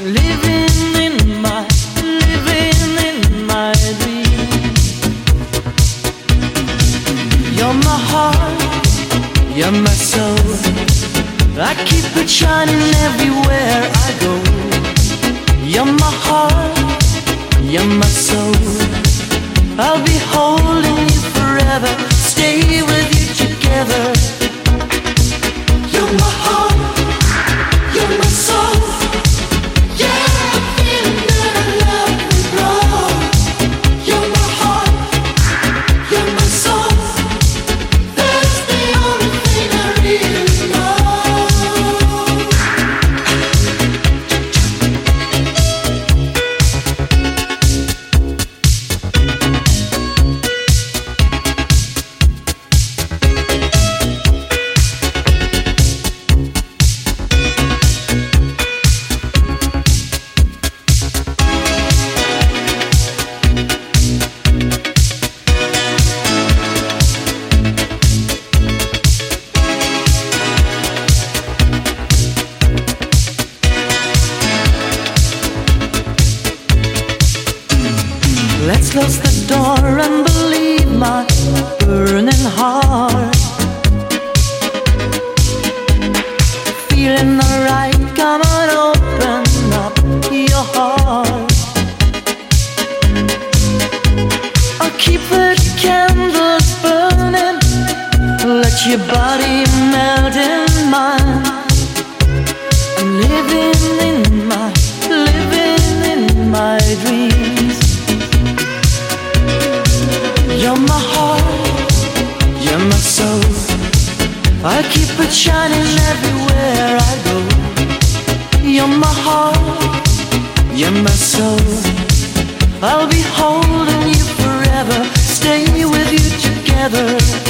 You're my soul, I keep it shining everywhere I go. You're my heart, you're my soul, I'll be holding you forever, stay with you together. You're my heart, you're my soul, yeah, I'm feeling that I love you, bro. You're my heart, you're my soul. Let's close the door and believe my burning heart. Feeling alright, come on, open up your heart. I'll keep the candles burning, let your body melt in mine. I'm living in my dreams. You're my heart, you're my soul, I keep it shining everywhere I go. You're my heart, you're my soul, I'll be holding you forever, stay with you together.